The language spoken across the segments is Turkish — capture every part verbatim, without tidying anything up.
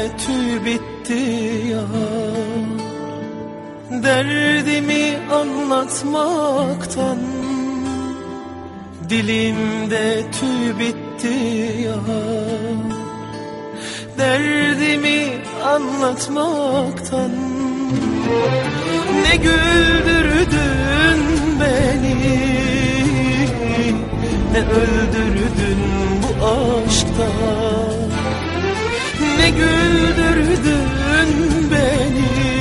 tüy bitti ya. Derdimi anlatmaktan dilimde tüy bitti ya. Derdimi anlatmaktan ne güldürdün beni, ne öldürdün bu aşkta. Ne güldürdün beni,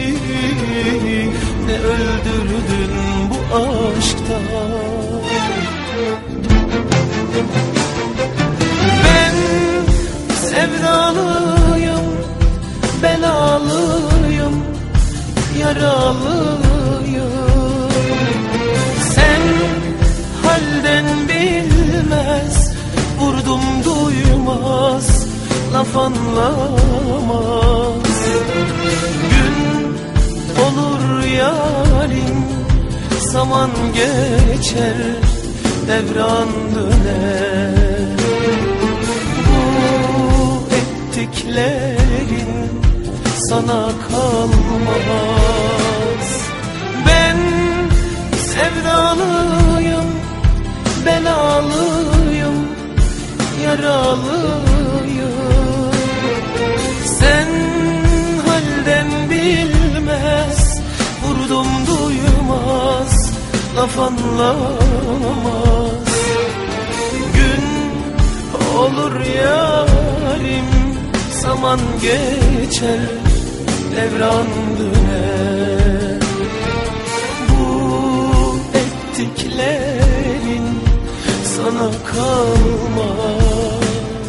ne öldürdün bu aşkta. Ben sevdalıyım, belalıyım, yaralıyım. Sen halden bilmez, vurdum duymaz, laf anlamaz. Gün olur yarim, zaman geçer, devran döner. Bu ettiklerin sana kalmaz. Ben sevdalıyım, belalıyım, yaralıyım. Sen halden bilmez, vurdum duymaz, laf anlamaz. Gün olur yarim, zaman geçer, devran döner. Bu ettiklerin sana kalmaz.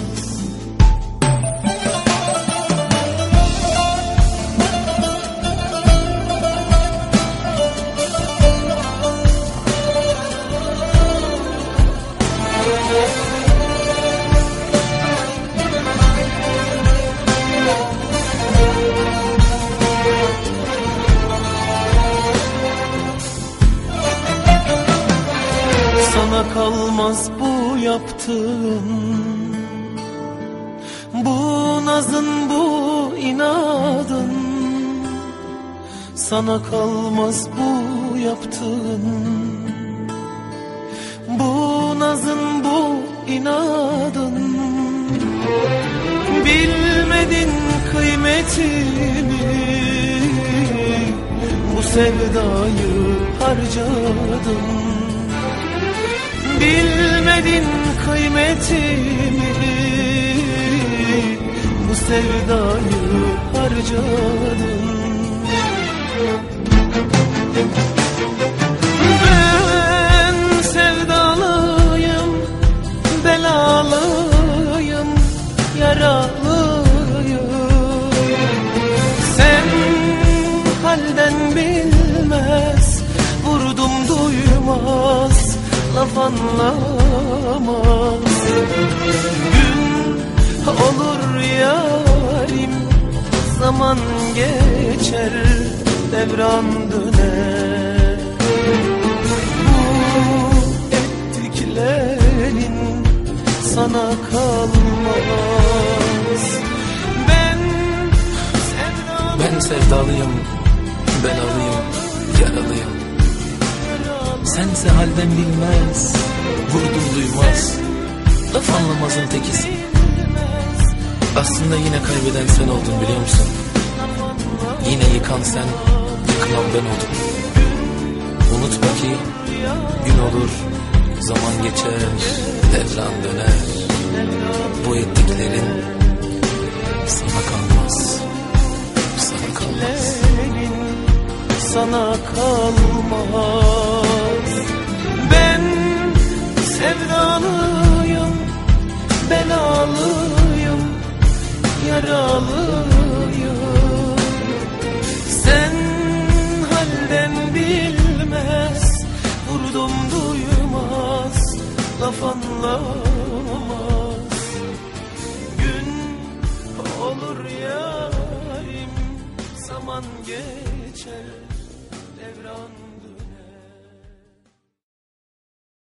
Sana kalmaz bu yaptığın, bu nazın, bu inadın. Sana kalmaz bu yaptığın, bu nazın, bu inadın. Bilmedin kıymetimi, bu sevdayı harcadın. Bilmedin kıymetimi, bu sevdayı harcadın. Ben sevdalıyım, belalıyım, yaralıyım. Sen halden bilmez, vurdum duymaz, laf anlamaz. Gün olur yarim, zaman geçer, devran döner. Bu ettiklerin sana kalmaz. Ben sevdalıyım, Ben sevdalıyım, belalıyım, yaralıyım. Sense halden bilmez, vurdum duymaz, laf anlamazın tekisin. Aslında yine kaybeden sen oldun, biliyor musun? Yine yıkan sen, yıkılan ben oldum. Unutma ki gün olur, zaman geçer, devran döner. Bu ettiklerin sana kalmaz, sana kalmaz. Sana kalmaz. Ben sevdalıyım, belalıyım, yaralıyım. Sen halden bilmez, vurdum duymaz, laf anlamaz. Gün olur yarim, zaman geçer, devran